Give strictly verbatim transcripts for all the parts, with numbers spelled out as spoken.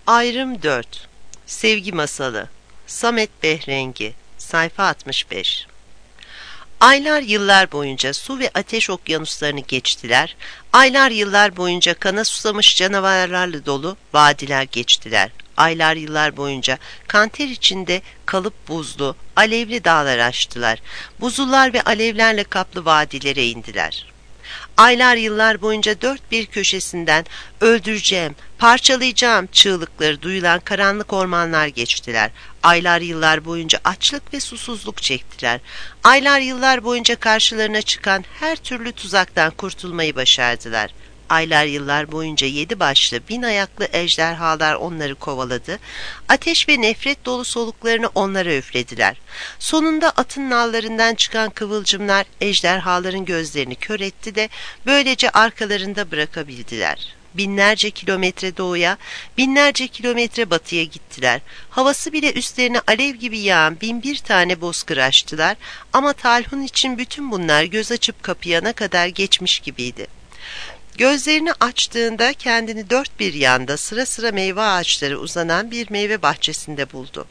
Ayrım dört. Sevgi Masalı. Samet Behrengi. Sayfa altmış beş. Aylar yıllar boyunca su ve ateş okyanuslarını geçtiler. Aylar yıllar boyunca kana susamış canavarlarla dolu vadiler geçtiler. Aylar yıllar boyunca kanter içinde kalıp buzlu, alevli dağlar aştılar. Buzullar ve alevlerle kaplı vadilere indiler. Aylar yıllar boyunca dört bir köşesinden öldüreceğim, parçalayacağım çığlıkları duyulan karanlık ormanlar geçtiler. Aylar yıllar boyunca açlık ve susuzluk çektiler. Aylar yıllar boyunca karşılarına çıkan her türlü tuzaktan kurtulmayı başardılar. Aylar yıllar boyunca yedi başlı, bin ayaklı ejderhalar onları kovaladı. Ateş ve nefret dolu soluklarını onlara üflediler. Sonunda atın nallarından çıkan kıvılcımlar ejderhaların gözlerini kör etti de böylece arkalarında bırakabildiler. Binlerce kilometre doğuya, binlerce kilometre batıya gittiler. Havası bile üstlerine alev gibi yağan bin bir tane bozkır açtılar ama Talhun için bütün bunlar göz açıp kapayana kadar geçmiş gibiydi. Gözlerini açtığında kendini dört bir yanda sıra sıra meyve ağaçları uzanan bir meyve bahçesinde buldu.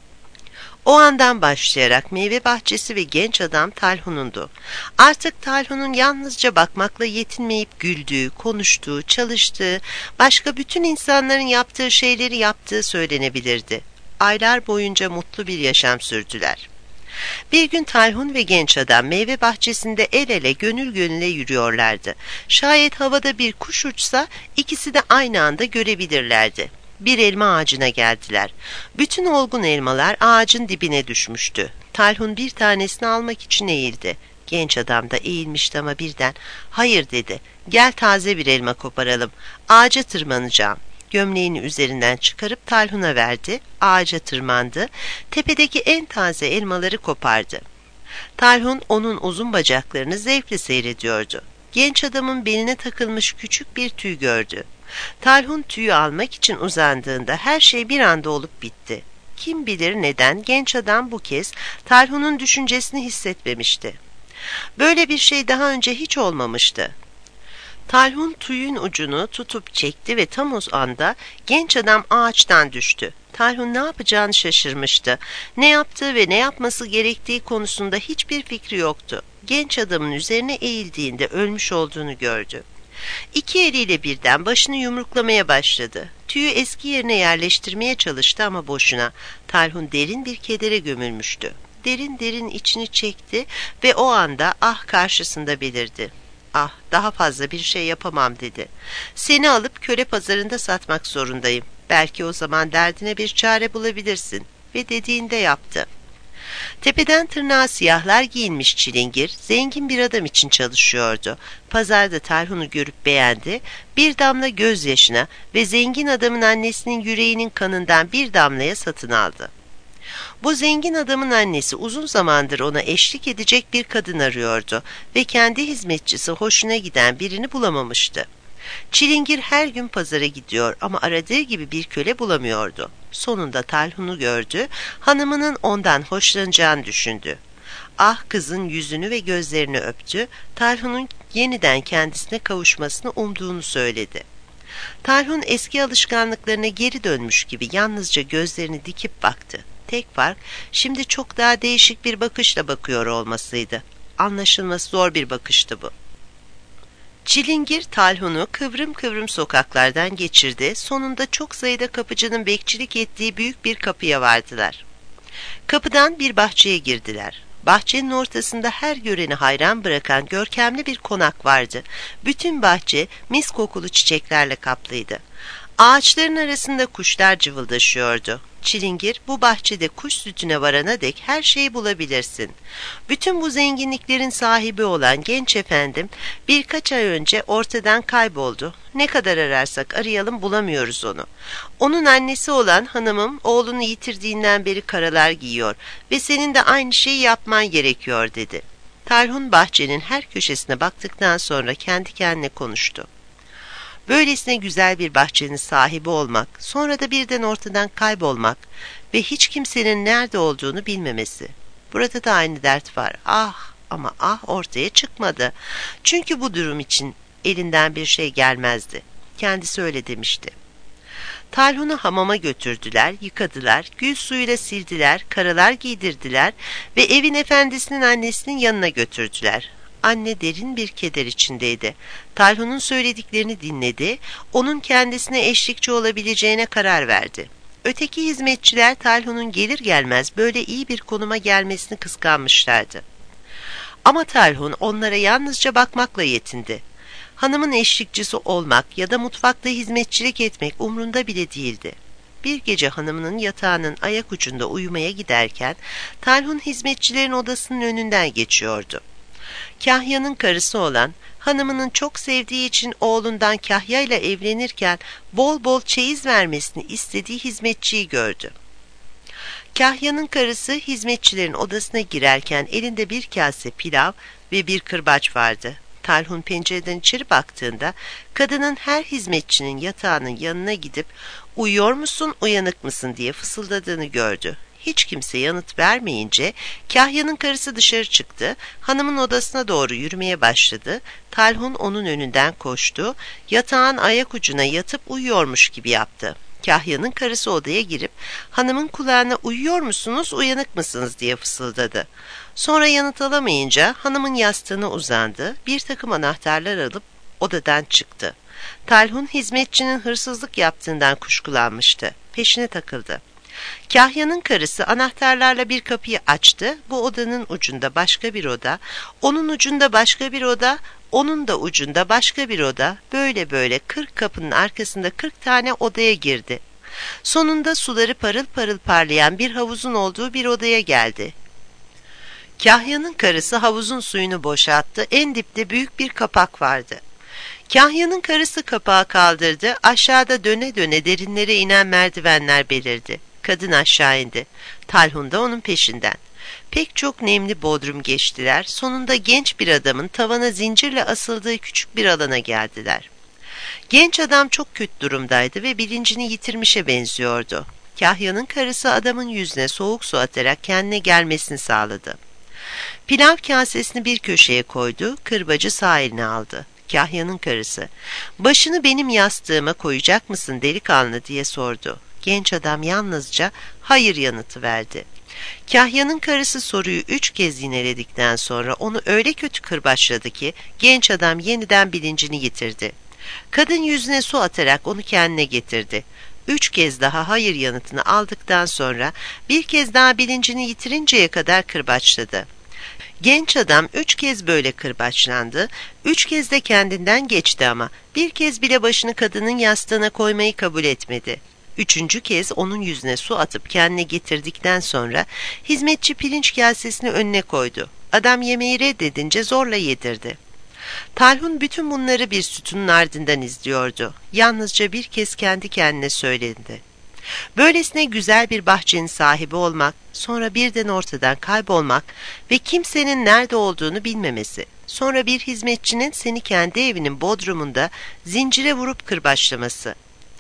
O andan başlayarak meyve bahçesi ve genç adam Talhun'undu. Artık Talhun'un yalnızca bakmakla yetinmeyip güldüğü, konuştuğu, çalıştığı, başka bütün insanların yaptığı şeyleri yaptığı söylenebilirdi. Aylar boyunca mutlu bir yaşam sürdüler. Bir gün Talhun ve genç adam meyve bahçesinde el ele gönül gönüle yürüyorlardı. Şayet havada bir kuş uçsa ikisi de aynı anda görebilirlerdi. Bir elma ağacına geldiler. Bütün olgun elmalar ağacın dibine düşmüştü. Talhun bir tanesini almak için eğildi. Genç adam da eğilmişti ama birden "Hayır" dedi. "Gel taze bir elma koparalım. Ağaca tırmanacağım." Gömleğini üzerinden çıkarıp Talhun'a verdi. Ağaca tırmandı. Tepedeki en taze elmaları kopardı. Talhun onun uzun bacaklarını zevkle seyrediyordu. Genç adamın beline takılmış küçük bir tüy gördü. Talhun tüyü almak için uzandığında her şey bir anda olup bitti. Kim bilir neden genç adam bu kez Talhun'un düşüncesini hissetmemişti. Böyle bir şey daha önce hiç olmamıştı. Talhun tüyün ucunu tutup çekti ve tam o anda genç adam ağaçtan düştü. Talhun ne yapacağını şaşırmıştı. Ne yaptığı ve ne yapması gerektiği konusunda hiçbir fikri yoktu. Genç adamın üzerine eğildiğinde ölmüş olduğunu gördü. İki eliyle birden başını yumruklamaya başladı. Tüyü eski yerine yerleştirmeye çalıştı ama boşuna. Talhun derin bir kedere gömülmüştü. Derin derin içini çekti ve o anda ah karşısında belirdi. "Ah, daha fazla bir şey yapamam" dedi. "Seni alıp köle pazarında satmak zorundayım. Belki o zaman derdine bir çare bulabilirsin." Ve dediğinde yaptı. Tepeden tırnağa siyahlar giyinmiş çilingir, zengin bir adam için çalışıyordu. Pazarda Talhun'u görüp beğendi, bir damla gözyaşına ve zengin adamın annesinin yüreğinin kanından bir damlaya satın aldı. Bu zengin adamın annesi uzun zamandır ona eşlik edecek bir kadın arıyordu ve kendi hizmetçisi hoşuna giden birini bulamamıştı. Çilingir her gün pazara gidiyor ama aradığı gibi bir köle bulamıyordu. Sonunda Talhun'u gördü, hanımının ondan hoşlanacağını düşündü. Ah kızın yüzünü ve gözlerini öptü, Talhun'un yeniden kendisine kavuşmasını umduğunu söyledi. Talhun eski alışkanlıklarına geri dönmüş gibi yalnızca gözlerini dikip baktı. Tek fark şimdi çok daha değişik bir bakışla bakıyor olmasıydı. Anlaşılması zor bir bakıştı bu. Çilingir Talhun'u kıvrım kıvrım sokaklardan geçirdi. Sonunda çok sayıda kapıcının bekçilik ettiği büyük bir kapıya vardılar. Kapıdan bir bahçeye girdiler. Bahçenin ortasında her göreni hayran bırakan görkemli bir konak vardı. Bütün bahçe mis kokulu çiçeklerle kaplıydı. Ağaçların arasında kuşlar cıvıldaşıyordu. Çilingir, "Bu bahçede kuş sütüne varana dek her şeyi bulabilirsin. Bütün bu zenginliklerin sahibi olan genç efendim birkaç ay önce ortadan kayboldu. Ne kadar ararsak arayalım bulamıyoruz onu. Onun annesi olan hanımım oğlunu yitirdiğinden beri karalar giyiyor ve senin de aynı şeyi yapman gerekiyor" dedi. Talhun bahçenin her köşesine baktıktan sonra kendi kendine konuştu. Böylesine güzel bir bahçenin sahibi olmak, sonra da birden ortadan kaybolmak ve hiç kimsenin nerede olduğunu bilmemesi. Burada da aynı dert var. Ah ama ah ortaya çıkmadı. Çünkü bu durum için elinden bir şey gelmezdi. Kendisi öyle demişti. Talhun'u hamama götürdüler, yıkadılar, gül suyuyla sildiler, karalar giydirdiler ve evin efendisinin annesinin yanına götürdüler. Anne derin bir keder içindeydi. Talhun'un söylediklerini dinledi, onun kendisine eşlikçi olabileceğine karar verdi. Öteki hizmetçiler Talhun'un gelir gelmez böyle iyi bir konuma gelmesini kıskanmışlardı. Ama Talhun onlara yalnızca bakmakla yetindi. Hanımın eşlikçisi olmak ya da mutfakta hizmetçilik etmek umrunda bile değildi. Bir gece hanımının yatağının ayak ucunda uyumaya giderken Talhun hizmetçilerin odasının önünden geçiyordu. Kahya'nın karısı olan, hanımının çok sevdiği için oğlundan Kahya ile evlenirken bol bol çeyiz vermesini istediği hizmetçiyi gördü. Kahya'nın karısı hizmetçilerin odasına girerken elinde bir kase pilav ve bir kırbaç vardı. Talhun pencereden içeri baktığında kadının her hizmetçinin yatağının yanına gidip "Uyuyor musun, uyanık mısın?" diye fısıldadığını gördü. Hiç kimse yanıt vermeyince Kahya'nın karısı dışarı çıktı, hanımın odasına doğru yürümeye başladı. Talhun onun önünden koştu, yatağın ayak ucuna yatıp uyuyormuş gibi yaptı. Kahya'nın karısı odaya girip hanımın kulağına "Uyuyor musunuz, uyanık mısınız?" diye fısıldadı. Sonra yanıt alamayınca hanımın yastığına uzandı, bir takım anahtarlar alıp odadan çıktı. Talhun hizmetçinin hırsızlık yaptığından kuşkulanmıştı, peşine takıldı. Kahya'nın karısı anahtarlarla bir kapıyı açtı, bu odanın ucunda başka bir oda, onun ucunda başka bir oda, onun da ucunda başka bir oda, böyle böyle kırk kapının arkasında kırk tane odaya girdi. Sonunda suları parıl parıl parlayan bir havuzun olduğu bir odaya geldi. Kahya'nın karısı havuzun suyunu boşalttı, en dipte büyük bir kapak vardı. Kahya'nın karısı kapağı kaldırdı, aşağıda döne döne derinlere inen merdivenler belirdi. Kadın aşağı indi. Talhun da onun peşinden. Pek çok nemli bodrum geçtiler, sonunda genç bir adamın tavana zincirle asıldığı küçük bir alana geldiler. Genç adam çok kötü durumdaydı ve bilincini yitirmişe benziyordu. Kahya'nın karısı adamın yüzüne soğuk su atarak kendine gelmesini sağladı. Pilav kasesini bir köşeye koydu, kırbacı sağ eline aldı. Kahya'nın karısı, "Başını benim yastığıma koyacak mısın delikanlı?" diye sordu. Genç adam yalnızca hayır yanıtı verdi. Kahya'nın karısı soruyu üç kez yineledikten sonra onu öyle kötü kırbaçladı ki genç adam yeniden bilincini yitirdi. Kadın yüzüne su atarak onu kendine getirdi. Üç kez daha hayır yanıtını aldıktan sonra bir kez daha bilincini yitirinceye kadar kırbaçladı. Genç adam üç kez böyle kırbaçlandı, üç kez de kendinden geçti ama bir kez bile başını kadının yastığına koymayı kabul etmedi. Üçüncü kez onun yüzüne su atıp kendine getirdikten sonra hizmetçi pirinç kasesini önüne koydu. Adam yemeği reddedince zorla yedirdi. Talhun bütün bunları bir sütunun ardından izliyordu. Yalnızca bir kez kendi kendine söyledi: "Böylesine güzel bir bahçenin sahibi olmak, sonra birden ortadan kaybolmak ve kimsenin nerede olduğunu bilmemesi, sonra bir hizmetçinin seni kendi evinin bodrumunda zincire vurup kırbaçlaması.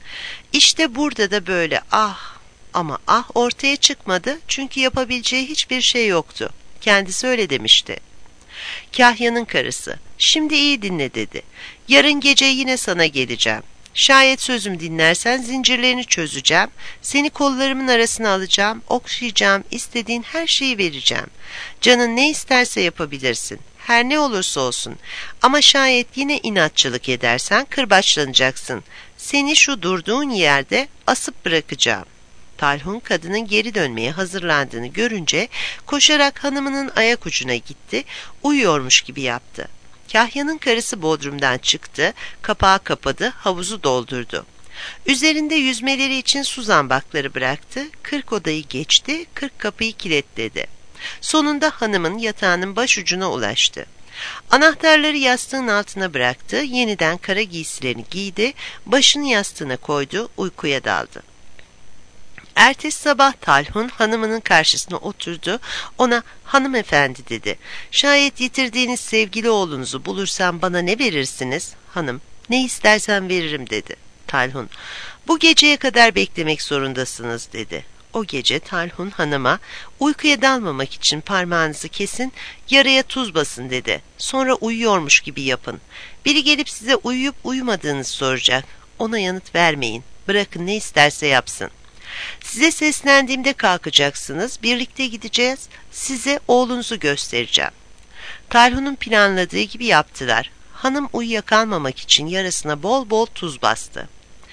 İşte burada da böyle ah ama ah ortaya çıkmadı çünkü yapabileceği hiçbir şey yoktu. Kendisi öyle demişti." Kahya'nın karısı, "Şimdi iyi dinle," dedi. "Yarın gece yine sana geleceğim. Şayet sözüm dinlersen zincirlerini çözeceğim, seni kollarımın arasına alacağım, okşayacağım, istediğin her şeyi vereceğim. Canın ne isterse yapabilirsin, her ne olursa olsun. Ama şayet yine inatçılık edersen kırbaçlanacaksın. Seni şu durduğun yerde asıp bırakacağım." Talhun kadının geri dönmeye hazırlandığını görünce koşarak hanımının ayak ucuna gitti, uyuyormuş gibi yaptı. Kahya'nın karısı bodrumdan çıktı, kapağı kapadı, havuzu doldurdu. Üzerinde yüzmeleri için su zambakları bıraktı, kırk odayı geçti, kırk kapıyı kilitledi. Sonunda hanımın yatağının başucuna ulaştı. Anahtarları yastığın altına bıraktı, yeniden kara giysilerini giydi, başını yastığına koydu, uykuya daldı. Ertesi sabah Talhun hanımının karşısına oturdu, ona "Hanımefendi," dedi. "Şayet yitirdiğiniz sevgili oğlunuzu bulursam bana ne verirsiniz?" Hanım, "Ne istersen veririm," dedi. Talhun, "Bu geceye kadar beklemek zorundasınız," dedi. O gece Talhun hanıma, "Uykuya dalmamak için parmağınızı kesin, yaraya tuz basın," dedi. "Sonra uyuyormuş gibi yapın. Biri gelip size uyuyup uyumadığınızı soracak. Ona yanıt vermeyin. Bırakın ne isterse yapsın. Size seslendiğimde kalkacaksınız, birlikte gideceğiz, size oğlunuzu göstereceğim. Talhun'un planladığı gibi yaptılar. Hanım uyuyakalmamak için yarasına bol bol tuz bastı.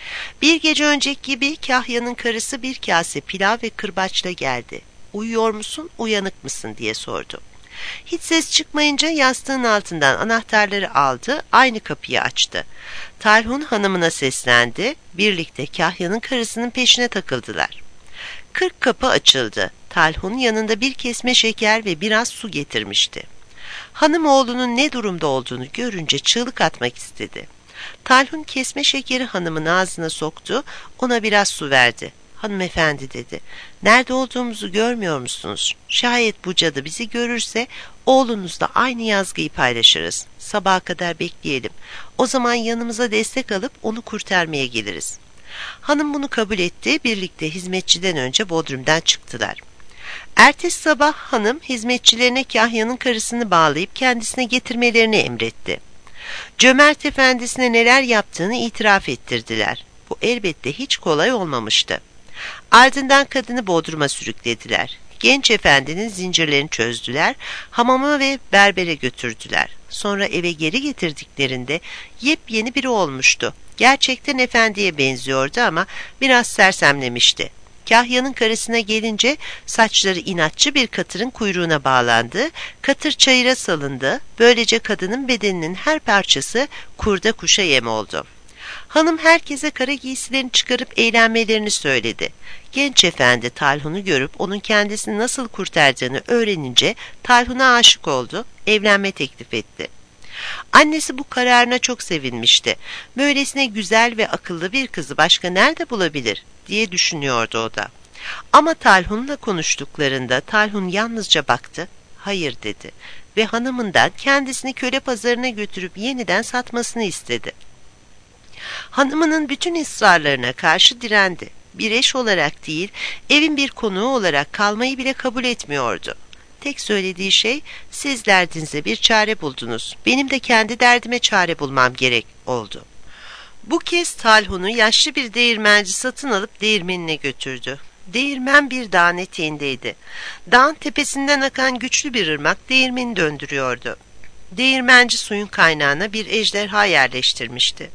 Bir gece önceki gibi Kahya'nın karısı bir kase pilav ve kırbaçla geldi. Uyuyor musun, uyanık mısın diye sordu. Hiç ses çıkmayınca yastığın altından anahtarları aldı, aynı kapıyı açtı. Talhun hanımına seslendi, birlikte Kahya'nın karısının peşine takıldılar. Kırk kapı açıldı. Talhun yanında bir kesme şeker ve biraz su getirmişti. Hanım oğlunun ne durumda olduğunu görünce çığlık atmak istedi. Talhun kesme şekeri hanımın ağzına soktu, ona biraz su verdi. Hanımefendi dedi, nerede olduğumuzu görmüyor musunuz? Şayet bu cadı bizi görürse oğlunuzla aynı yazgıyı paylaşırız. Sabaha kadar bekleyelim. O zaman yanımıza destek alıp onu kurtarmaya geliriz. Hanım bunu kabul etti, birlikte hizmetçiden önce bodrumdan çıktılar. Ertesi sabah hanım hizmetçilerine Kahya'nın karısını bağlayıp kendisine getirmelerini emretti. Cömert efendisine neler yaptığını itiraf ettirdiler. Bu elbette hiç kolay olmamıştı. Ardından kadını bodruma sürüklediler. Genç efendinin zincirlerini çözdüler, hamama ve berbere götürdüler. Sonra eve geri getirdiklerinde yepyeni biri olmuştu. Gerçekten efendiye benziyordu ama biraz sersemlemişti. Kahya'nın karısına gelince saçları inatçı bir katırın kuyruğuna bağlandı, katır çayıra salındı, böylece kadının bedeninin her parçası kurda kuşa yem oldu. Hanım herkese kara giysilerini çıkarıp eğlenmelerini söyledi. Genç efendi Talhun'u görüp onun kendisini nasıl kurtardığını öğrenince Talhun'a aşık oldu, evlenme teklif etti. Annesi bu kararına çok sevinmişti. Böylesine güzel ve akıllı bir kızı başka nerede bulabilir diye düşünüyordu o da. Ama Talhun'la konuştuklarında Talhun yalnızca baktı, hayır dedi ve hanımından kendisini köle pazarına götürüp yeniden satmasını istedi. Hanımının bütün ısrarlarına karşı direndi. Bir eş olarak değil, evin bir konuğu olarak kalmayı bile kabul etmiyordu. Tek söylediği şey, siz derdinize bir çare buldunuz, benim de kendi derdime çare bulmam gerek oldu. Bu kez Talhun'u yaşlı bir değirmenci satın alıp değirmenine götürdü. Değirmen bir dağın eteğindeydi. Dağın tepesinden akan güçlü bir ırmak değirmeni döndürüyordu. Değirmenci suyun kaynağına bir ejderha yerleştirmişti.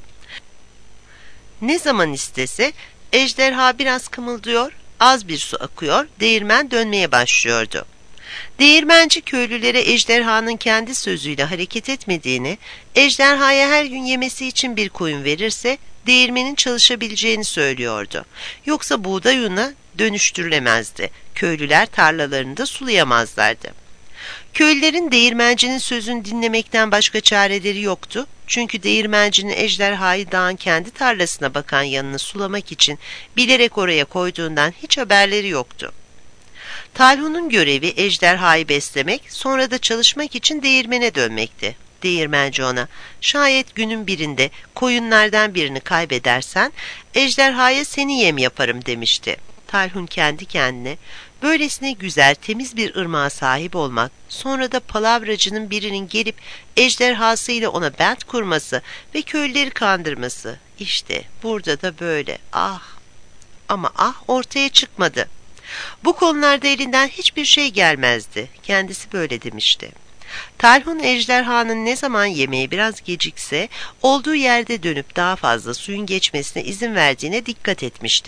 Ne zaman istese ejderha biraz kımıldıyor, az bir su akıyor, değirmen dönmeye başlıyordu. Değirmenci köylülere ejderhanın kendi sözüyle hareket etmediğini, ejderhaya her gün yemesi için bir koyun verirse değirmenin çalışabileceğini söylüyordu. Yoksa buğday ununa dönüştürülemezdi. Köylüler tarlalarında sulayamazlardı. Köylülerin değirmencinin sözünü dinlemekten başka çareleri yoktu. Çünkü değirmencinin ejderhayı dağın kendi tarlasına bakan yanını sulamak için bilerek oraya koyduğundan hiç haberleri yoktu. Talhun'un görevi ejderhayı beslemek, sonra da çalışmak için değirmene dönmekti. Değirmenci ona, şayet günün birinde koyunlardan birini kaybedersen, ejderhaya seni yem yaparım demişti. Talhun kendi kendine, böylesine güzel, temiz bir ırmağa sahip olmak, sonra da palavracının birinin gelip ejderhasıyla ona bent kurması ve köylüleri kandırması, işte burada da böyle, ah! Ama ah ortaya çıkmadı. Bu konularda elinden hiçbir şey gelmezdi. Kendisi böyle demişti. Talhun ejderhanın ne zaman yemeği biraz gecikse, olduğu yerde dönüp daha fazla suyun geçmesine izin verdiğine dikkat etmişti.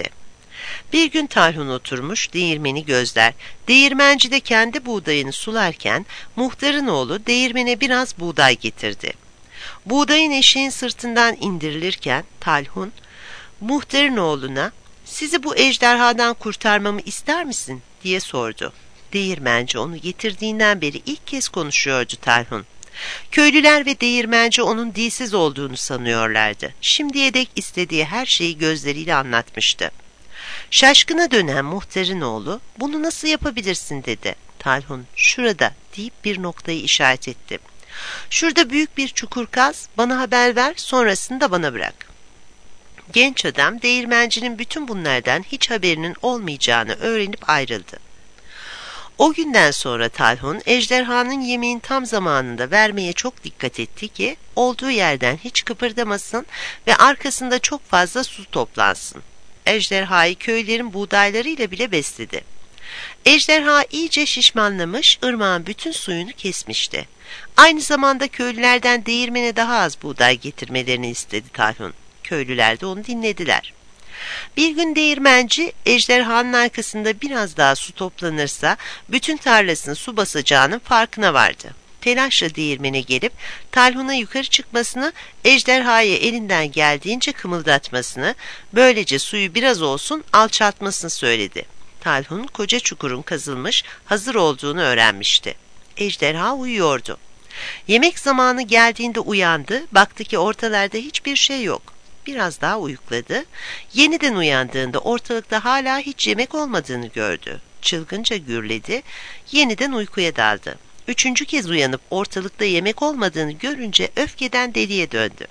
Bir gün Talhun oturmuş, değirmeni gözler. Değirmenci de kendi buğdayını sularken, muhtarın oğlu değirmene biraz buğday getirdi. Buğdayın eşeğin sırtından indirilirken Talhun, muhtarın oğluna, sizi bu ejderhadan kurtarmamı ister misin diye sordu. Değirmenci onu getirdiğinden beri ilk kez konuşuyordu Talhun. Köylüler ve değirmenci onun dilsiz olduğunu sanıyorlardı. Şimdiye dek istediği her şeyi gözleriyle anlatmıştı. Şaşkına dönen muhtarın oğlu, bunu nasıl yapabilirsin dedi. Talhun, şurada deyip bir noktayı işaret etti. Şurada büyük bir çukur kaz, bana haber ver, sonrasını da bana bırak. Genç adam değirmencinin bütün bunlardan hiç haberinin olmayacağını öğrenip ayrıldı. O günden sonra Talhun ejderhanın yemeğin tam zamanında vermeye çok dikkat etti ki olduğu yerden hiç kıpırdamasın ve arkasında çok fazla su toplansın. ejderhayı köylerin buğdaylarıyla bile besledi. Ejderha iyice şişmanlamış, ırmağın bütün suyunu kesmişti. Aynı zamanda köylülerden değirmene daha az buğday getirmelerini istedi Talhun. Köylüler de onu dinlediler. Bir gün değirmenci, ejderhanın arkasında biraz daha su toplanırsa bütün tarlasını su basacağının farkına vardı. Telaşla değirmene gelip Talhun'a yukarı çıkmasını, ejderhayı elinden geldiğince kımıldatmasını, böylece suyu biraz olsun alçaltmasını söyledi. Talhun koca çukurun kazılmış, hazır olduğunu öğrenmişti. Ejderha uyuyordu. Yemek zamanı geldiğinde uyandı, baktı ki ortalarda hiçbir şey yok. Biraz daha uyukladı. Yeniden uyandığında ortalıkta hala hiç yemek olmadığını gördü. Çılgınca gürledi, yeniden uykuya daldı. Üçüncü kez uyanıp ortalıkta yemek olmadığını görünce öfkeden deliye döndü.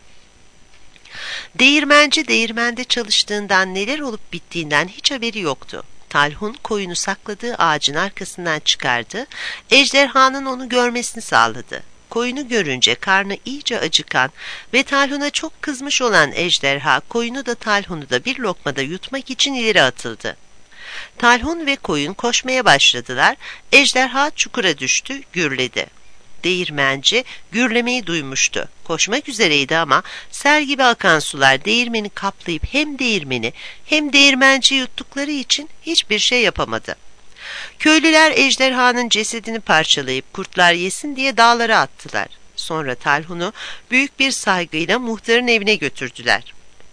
Değirmenci değirmende çalıştığından, neler olup bittiğinden hiç haberi yoktu. Talhun koyunu sakladığı ağacın arkasından çıkardı, ejderhanın onu görmesini sağladı. Koyunu görünce karnı iyice acıkan ve Talhun'a çok kızmış olan ejderha, koyunu da Talhun'u da bir lokmada yutmak için ileri atıldı. Talhun ve koyun koşmaya başladılar, ejderha çukura düştü, gürledi. Değirmenci gürlemeyi duymuştu. Koşmak üzereydi ama sel gibi akan sular değirmeni kaplayıp hem değirmeni hem değirmenciyi yuttukları için hiçbir şey yapamadı. Köylüler ejderhanın cesedini parçalayıp kurtlar yesin diye dağlara attılar. Sonra Talhun'u büyük bir saygıyla muhtarın evine götürdüler.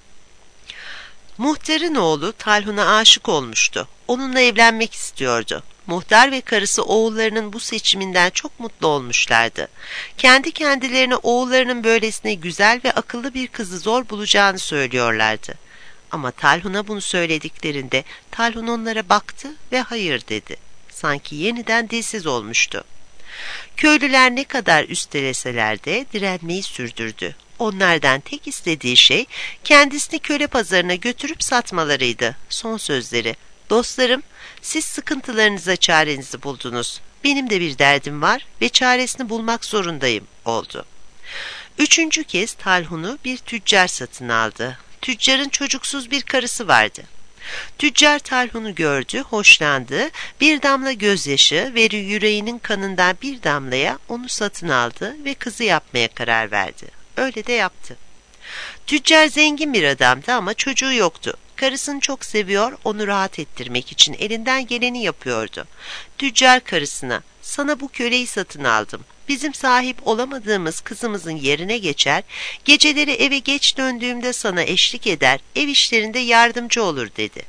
Muhtarın oğlu Talhun'a aşık olmuştu. Onunla evlenmek istiyordu. Muhtar ve karısı oğullarının bu seçiminden çok mutlu olmuşlardı. Kendi kendilerine oğullarının böylesine güzel ve akıllı bir kızı zor bulacağını söylüyorlardı. Ama Talhun'a bunu söylediklerinde Talhun onlara baktı ve hayır dedi. Sanki yeniden dilsiz olmuştu. Köylüler ne kadar üsteleseler de direnmeyi sürdürdü. Onlardan tek istediği şey kendisini köle pazarına götürüp satmalarıydı. Son sözleri, "Dostlarım, siz sıkıntılarınıza çarenizi buldunuz. Benim de bir derdim var ve çaresini bulmak zorundayım," oldu. Üçüncü kez Talhun'u bir tüccar satın aldı. Tüccarın çocuksuz bir karısı vardı. Tüccar Talhun'u gördü, hoşlandı, bir damla gözyaşı ve yüreğinin kanından bir damlaya onu satın aldı ve kızı yapmaya karar verdi. Öyle de yaptı. Tüccar zengin bir adamdı ama çocuğu yoktu. Karısını çok seviyor, onu rahat ettirmek için elinden geleni yapıyordu. Tüccar karısına, "Sana bu köleyi satın aldım. Bizim sahip olamadığımız kızımızın yerine geçer, geceleri eve geç döndüğümde sana eşlik eder, ev işlerinde yardımcı olur," dedi.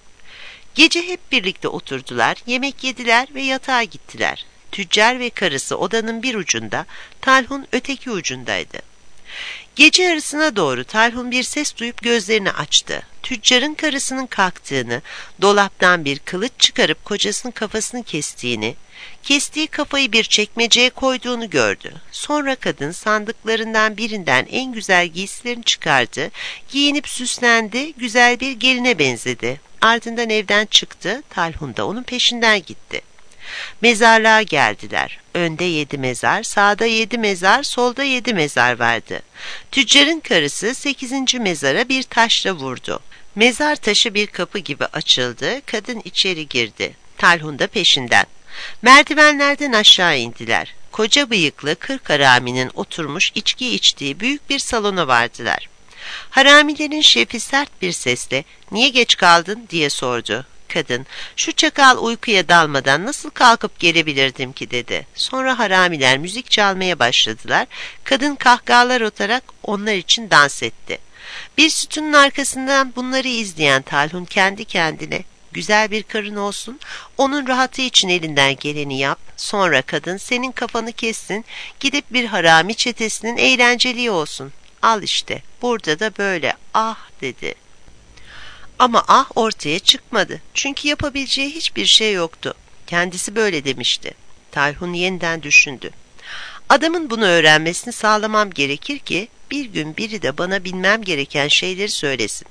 Gece hep birlikte oturdular, yemek yediler ve yatağa gittiler. Tüccar ve karısı odanın bir ucunda, Talhun öteki ucundaydı. Gece yarısına doğru Talhun bir ses duyup gözlerini açtı. Tüccarın karısının kalktığını, dolaptan bir kılıç çıkarıp kocasının kafasını kestiğini, kestiği kafayı bir çekmeceye koyduğunu gördü. Sonra kadın sandıklarından birinden en güzel giysilerini çıkardı, giyinip süslendi, güzel bir geline benzedi. Ardından evden çıktı, Talhun da onun peşinden gitti. Mezarlığa geldiler. Önde yedi mezar, sağda yedi mezar, solda yedi mezar vardı. Tüccarın karısı sekizinci mezara bir taşla vurdu. Mezar taşı bir kapı gibi açıldı, kadın içeri girdi. Talhun da peşinden. Merdivenlerden aşağı indiler. Koca bıyıklı kırk haraminin oturmuş içki içtiği büyük bir salona vardılar. Haramilerin şefi sert bir sesle, "Niye geç kaldın?" diye sordu. Kadın, "Şu çakal uykuya dalmadan nasıl kalkıp gelebilirdim ki?" dedi. Sonra haramiler müzik çalmaya başladılar. Kadın kahkahalar atarak onlar için dans etti. Bir sütunun arkasından bunları izleyen Talhun kendi kendine, "Güzel bir karın olsun, onun rahatı için elinden geleni yap. Sonra kadın senin kafanı kessin, gidip bir harami çetesinin eğlenceliği olsun. Al işte, burada da böyle, ah," dedi. Ama ah ortaya çıkmadı. Çünkü yapabileceği hiçbir şey yoktu. Kendisi böyle demişti. Talhun yeniden düşündü. Adamın bunu öğrenmesini sağlamam gerekir ki bir gün biri de bana bilmem gereken şeyleri söylesin.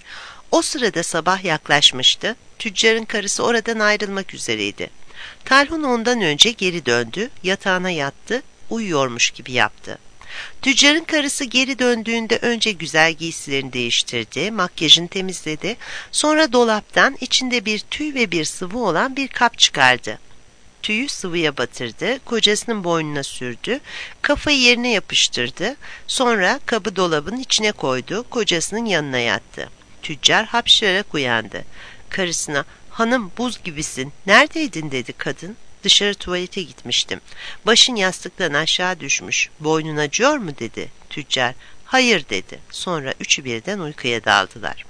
O sırada sabah yaklaşmıştı. Tüccarın karısı oradan ayrılmak üzereydi. Talhun ondan önce geri döndü, yatağına yattı, uyuyormuş gibi yaptı. Tüccarın karısı geri döndüğünde önce güzel giysilerini değiştirdi, makyajını temizledi, sonra dolaptan içinde bir tüy ve bir sıvı olan bir kap çıkardı. Tüyü sıvıya batırdı, kocasının boynuna sürdü, kafayı yerine yapıştırdı, sonra kabı dolabın içine koydu, kocasının yanına yattı. Tüccar hapşırarak uyandı. Karısına, "Hanım, buz gibisin, neredeydin?" dedi kadın. "Dışarı tuvalete gitmiştim. Başın yastıktan aşağı düşmüş. Boynun acıyor mu?" dedi. Tüccar, "Hayır" dedi. Sonra üçü birden uykuya daldılar.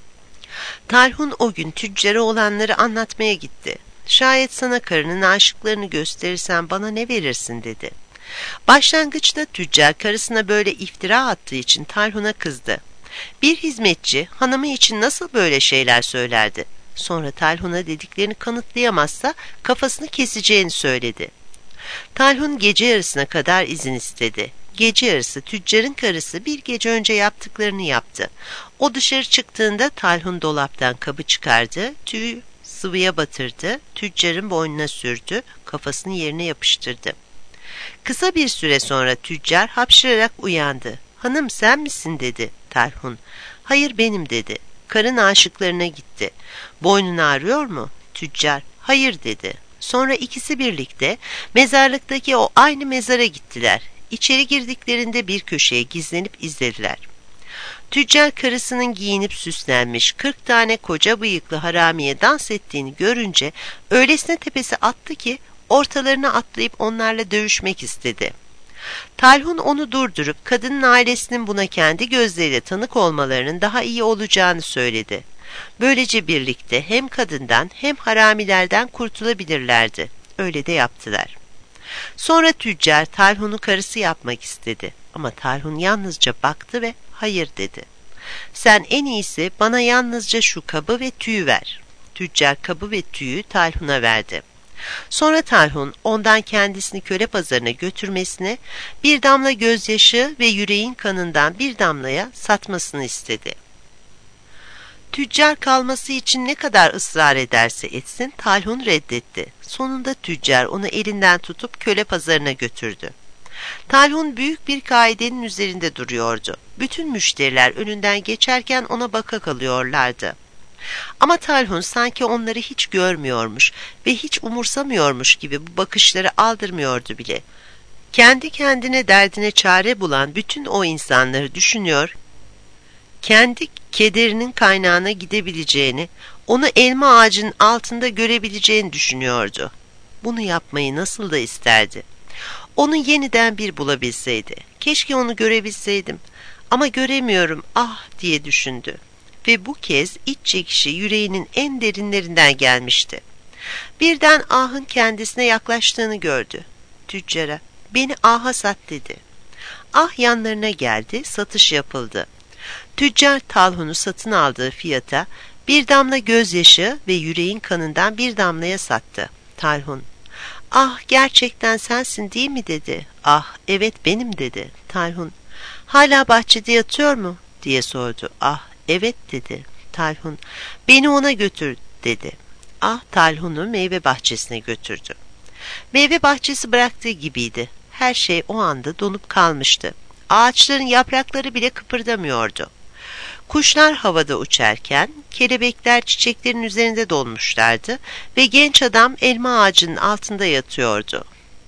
Talhun o gün tüccara olanları anlatmaya gitti. "Şayet sana karının aşıklarını gösterirsen bana ne verirsin?" dedi. Başlangıçta tüccar karısına böyle iftira attığı için Talhun'a kızdı. Bir hizmetçi hanımı için nasıl böyle şeyler söylerdi? Sonra Talhun'a dediklerini kanıtlayamazsa kafasını keseceğini söyledi. Talhun gece yarısına kadar izin istedi. Gece yarısı tüccarın karısı bir gece önce yaptıklarını yaptı. O dışarı çıktığında Talhun dolaptan kabı çıkardı, tüyü sıvıya batırdı, tüccarın boynuna sürdü, kafasını yerine yapıştırdı. Kısa bir süre sonra tüccar hapşırarak uyandı. "Hanım, sen misin?" dedi Talhun. "Hayır, benim" dedi. Karın aşıklarına gitti. "Boynun ağrıyor mu?" Tüccar, "Hayır" dedi. Sonra ikisi birlikte mezarlıktaki o aynı mezara gittiler. İçeri girdiklerinde bir köşeye gizlenip izlediler. Tüccar karısının giyinip süslenmiş kırk tane koca bıyıklı haramiye dans ettiğini görünce öylesine tepesi attı ki ortalarına atlayıp onlarla dövüşmek istedi. Talhun onu durdurup kadının ailesinin buna kendi gözleriyle tanık olmalarının daha iyi olacağını söyledi. Böylece birlikte hem kadından hem haramilerden kurtulabilirlerdi. Öyle de yaptılar. Sonra tüccar Talhun'u karısı yapmak istedi. Ama Talhun yalnızca baktı ve "Hayır" dedi. "Sen en iyisi bana yalnızca şu kabı ve tüyü ver." Tüccar kabı ve tüyü Talhun'a verdi. Sonra Talhun ondan kendisini köle pazarına götürmesini, bir damla gözyaşı ve yüreğin kanından bir damlaya satmasını istedi. Tüccar kalması için ne kadar ısrar ederse etsin Talhun reddetti. Sonunda tüccar onu elinden tutup köle pazarına götürdü. Talhun büyük bir kaidenin üzerinde duruyordu. Bütün müşteriler önünden geçerken ona baka kalıyorlardı. Ama Talhun sanki onları hiç görmüyormuş ve hiç umursamıyormuş gibi bu bakışları aldırmıyordu bile. Kendi kendine derdine çare bulan bütün o insanları düşünüyor, kendi kederinin kaynağına gidebileceğini, onu elma ağacının altında görebileceğini düşünüyordu. Bunu yapmayı nasıl da isterdi. Onu yeniden bir bulabilseydi. Keşke onu görebilseydim. Ama göremiyorum, ah diye düşündü. Ve bu kez iç çekişi yüreğinin en derinlerinden gelmişti. Birden ahın kendisine yaklaştığını gördü. Tüccara, "Beni aha sat" dedi. Ah yanlarına geldi, satış yapıldı. Tüccar Talhun'u satın aldığı fiyata bir damla gözyaşı ve yüreğin kanından bir damlaya sattı. Talhun, "Ah, gerçekten sensin değil mi?" dedi. "Ah, evet benim" dedi. Talhun, "Hala bahçede yatıyor mu?" diye sordu. "Ah, evet" dedi. Talhun, "Beni ona götür" dedi. Ah, Talhun'u meyve bahçesine götürdü. Meyve bahçesi bıraktığı gibiydi. Her şey o anda donup kalmıştı. Ağaçların yaprakları bile kıpırdamıyordu. Kuşlar havada uçarken kelebekler çiçeklerin üzerinde dolmuşlardı ve genç adam elma ağacının altında yatıyordu.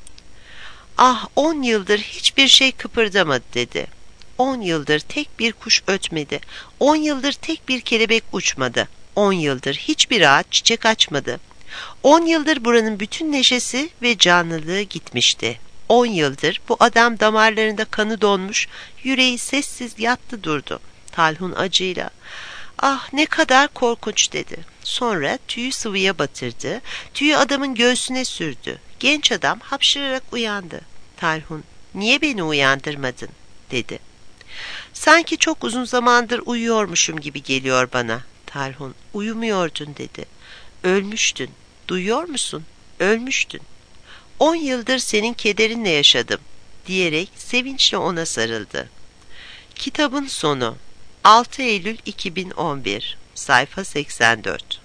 "Ah, on yıldır hiçbir şey kıpırdamadı" dedi. On yıldır tek bir kuş ötmedi. On yıldır tek bir kelebek uçmadı. On yıldır hiçbir ağaç çiçek açmadı. On yıldır buranın bütün neşesi ve canlılığı gitmişti. On yıldır bu adam damarlarında kanı donmuş, yüreği sessiz yattı durdu. Talhun acıyla, "Ah, ne kadar korkunç" dedi. Sonra tüyü sıvıya batırdı, tüyü adamın göğsüne sürdü. Genç adam hapşırarak uyandı. Talhun, "Niye beni uyandırmadın?" dedi. "Sanki çok uzun zamandır uyuyormuşum gibi geliyor bana." Talhun, "Uyumuyordun" dedi. "Ölmüştün. Duyuyor musun? Ölmüştün. On yıldır senin kederinle yaşadım" diyerek sevinçle ona sarıldı. Kitabın sonu. altı Eylül iki bin on bir, sayfa seksen dört.